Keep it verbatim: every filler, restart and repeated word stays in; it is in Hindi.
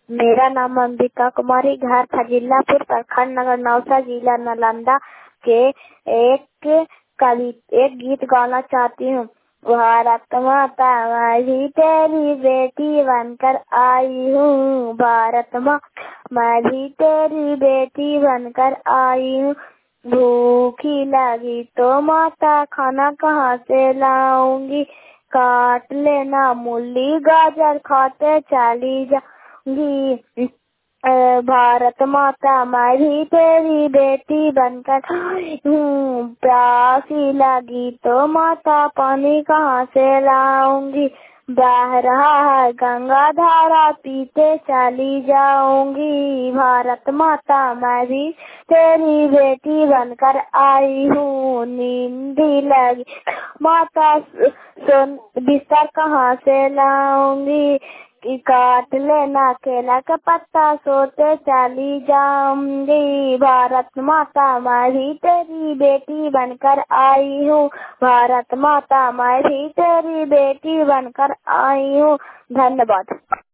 मेरा नाम अंबिका कुमारी, घर फजीलापुर, प्रखंड नगर नौसा, जिला नालंदा के एक कवि एक गीत गाना चाहती हूँ। भारत माता मैं तेरी बेटी बनकर आई हूँ, भारत माँ मैं भी तेरी बेटी बनकर आई हूँ। भूखी लगी तो माता खाना कहाँ से लाऊंगी, काट लेना मूली गाजर खाते चली जाऊंगी। भारत माता मैं भी तेरी बेटी बनकर आई हूँ, प्यासी लगी तो माता पानी कहाँ से लाऊंगी। बह रहा है गंगा धारा पीते चली जाऊंगी। भारत माता मैं भी तेरी बेटी बनकर आई हूँ, नींद लगी माता सोन बिस्तर कहाँ से लाऊंगी, काट लेना केला का पत्ता सोते चली जाऊंगी। भारत माता मैं भी तेरी बेटी बनकर आई हूँ, भारत माता मैं भी तेरी बेटी बनकर आई हूँ। धन्यवाद।